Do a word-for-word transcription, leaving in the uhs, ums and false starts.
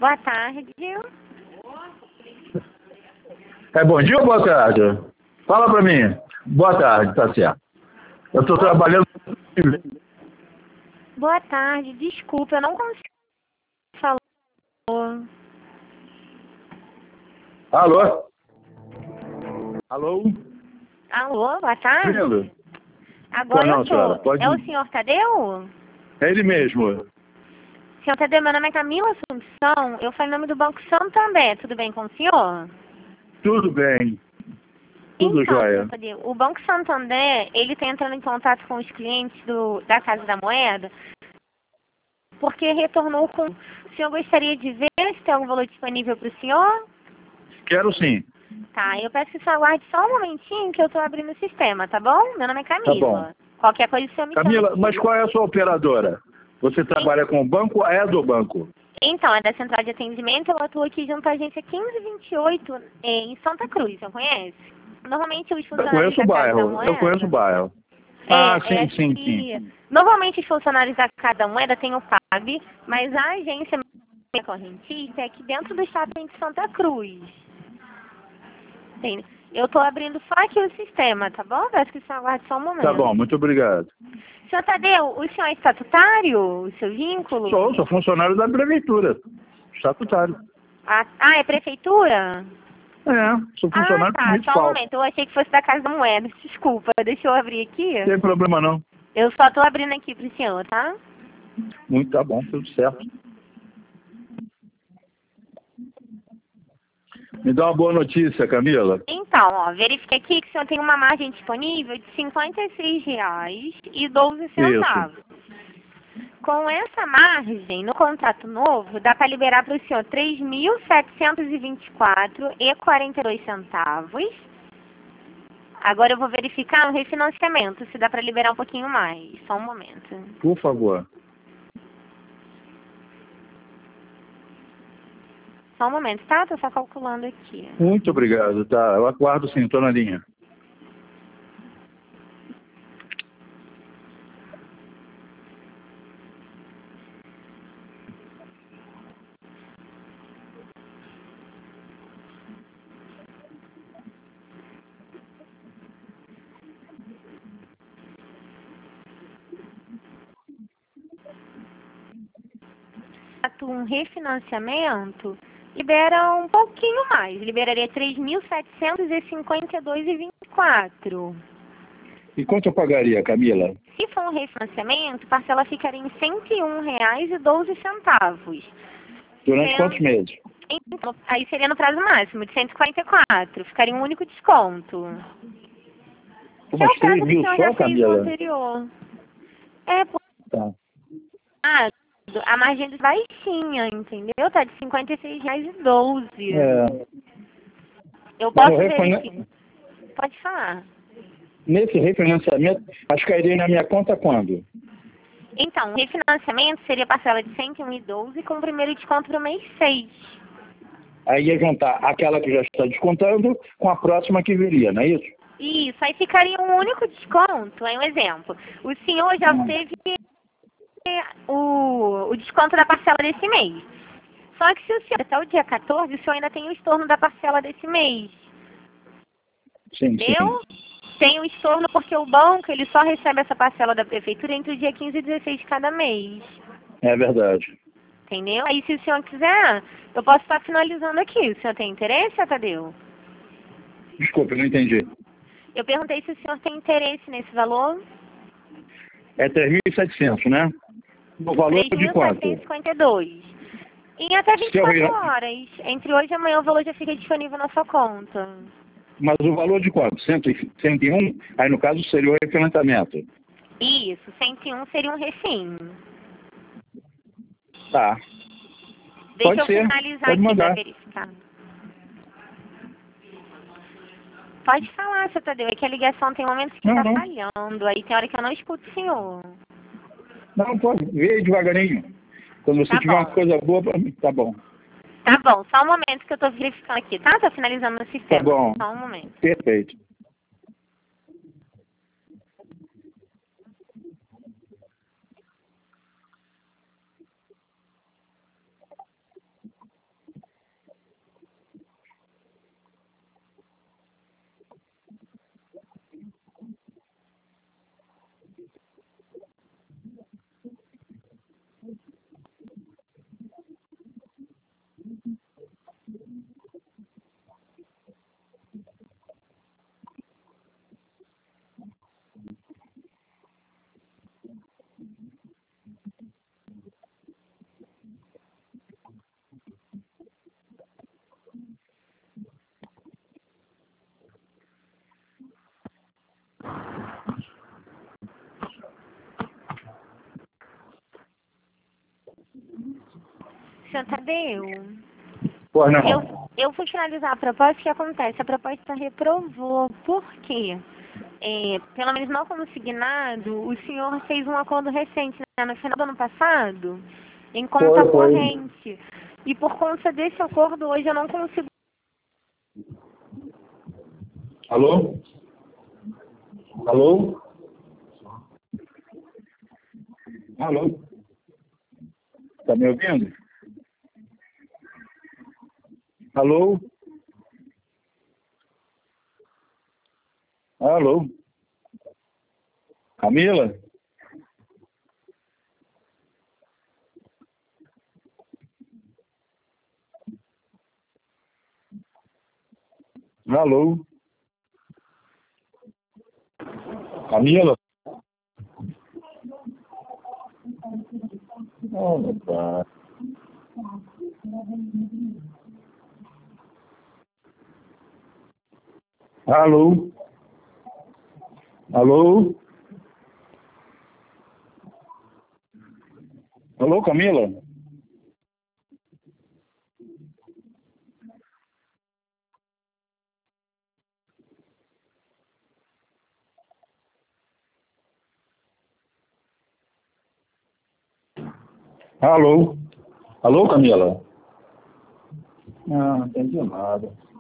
Boa tarde. É bom dia ou boa tarde? Fala pra mim. Boa tarde, tá certo. Eu tô trabalhando... Boa tarde, desculpa, eu não consigo falar. Alô? Alô? Alô, boa tarde. Vindo? Agora Pô, não, eu tô. senhora, pode... É o senhor Tadeu? É ele mesmo. Senhor Tadeu, meu nome é Camila Assunção, eu falo em nome do Banco Santander, tudo bem com o senhor? Tudo bem. Tudo Então, jóia. senhor Tadeu, o Banco Santander, ele está entrando em contato com os clientes do, da Casa da Moeda, porque retornou com... O senhor gostaria de ver se tem algum valor disponível para o senhor? Quero sim. Tá, eu peço que o senhor aguarde só um momentinho que eu estou abrindo o sistema, tá bom? Meu nome é Camila. Tá bom. Qualquer coisa o senhor me chama Camila, aqui. mas qual é a sua operadora? Você trabalha com o banco? É do banco? Então, é da Central de Atendimento, eu atuo aqui junto à agência quinze vinte e oito, em Santa Cruz, você conhece? Normalmente os Eu funcionários conheço o da Casa da bairro. Moeda... Eu conheço o bairro. É, Ah, é sim, sim, que... sim. Normalmente os funcionários da Casa da Moeda têm o P A B, mas a agência correntista é aqui dentro do estado de Santa Cruz. Entende? Eu estou abrindo só aqui o sistema, tá bom? Peço que o senhor aguarde só um momento. Tá bom, muito obrigado. Senhor Tadeu, o senhor é estatutário? O seu vínculo? Sou, sou funcionário da prefeitura. Estatutário. Ah, ah, é prefeitura? É, sou Ah, funcionário tá. Só um municipal. momento. Eu achei que fosse da Casa da Moeda. Desculpa. Deixa eu abrir aqui. Não tem problema não. Eu só tô abrindo aqui pro senhor, tá? Muito tá bom, tudo certo. Me dá uma boa notícia, Camila. Então, ó, verifiquei aqui que o senhor tem uma margem disponível de cinquenta e seis reais e doze centavos. Com essa margem, no contrato novo, dá para liberar para o senhor três mil setecentos e vinte e quatro reais e quarenta e dois centavos. Agora eu vou verificar o refinanciamento, se dá para liberar um pouquinho mais. Só um momento. Por favor. Só um momento, tá? Tô só calculando aqui. Muito obrigado, tá? Eu aguardo sim, tô na linha. Um refinanciamento libera um pouquinho mais. Liberaria três mil setecentos e cinquenta e dois reais e vinte e quatro centavos. E quanto eu pagaria, Camila? Se for um refinanciamento, a parcela ficaria em cento e um reais e doze centavos. Durante Sendo... quantos meses? Então, aí seria no prazo máximo de cento e quarenta e quatro. Ficaria um único desconto. Que é Umas o prazo três que o mil senhor só, já fez no Camila? anterior. É, por... Tá. Ah, a margem é baixinha, entendeu? Tá de cinquenta e seis reais e doze centavos. É. Eu Mas posso o refina- verificar. Pode falar. Nesse refinanciamento, acho que cairia na minha conta quando? Então, o refinanciamento seria parcela de cento e um reais e doze centavos com o primeiro desconto para o mês seis. Aí ia juntar aquela que já está descontando com a próxima que viria, não é isso? Isso, aí ficaria um único desconto. Aí um exemplo. O senhor já Hum. teve o, o desconto da parcela desse mês. Só que se o senhor até o dia quatorze, o senhor ainda tem o estorno da parcela desse mês. Sim, Entendeu? sim. Tem o estorno porque o banco ele só recebe essa parcela da prefeitura entre o dia quinze e dezesseis de cada mês. É verdade. Entendeu? Aí se o senhor quiser, eu posso estar finalizando aqui. O senhor tem interesse, Tadeu? Desculpe, não entendi. Eu perguntei se o senhor tem interesse nesse valor. É três mil e setecentos, né? O valor de quanto? três mil setecentos e cinquenta e dois. Em até vinte e quatro Se eu... horas. Entre hoje e amanhã o valor já fica disponível na sua conta. Mas o valor de quanto? cento e um? Aí no caso seria o refinanciamento. Isso, cento e um seria um refim. Tá. Deixa Pode eu ser. finalizar Pode aqui para mandar. verificar. Pode falar, seu Tadeu. É que a ligação tem momentos que Não, está não. falhando. Aí tem hora que eu não escuto o senhor. Não, pode. Vê aí devagarinho. Quando você Tá tiver bom. uma coisa boa pra mim, tá bom. Tá bom, só um momento que eu tô verificando aqui, tá? Tô finalizando no sistema. Tá bom. Só um momento. Perfeito. Senhor Tadeu, Pois não. eu, eu fui finalizar a proposta, o que acontece? A proposta reprovou. Por quê? É, pelo menos não como signado, o senhor fez um acordo recente, né, no final do ano passado, em conta Foi, foi. corrente. E por conta desse acordo, hoje eu não consigo. Alô? Alô? Alô? Tá me ouvindo? Alô? Alô? Camila? Alô? Camila? Oh, meu pai. Alô? Alô? Alô, Camila? Alô? Alô, Camila? Não, não entendi nada.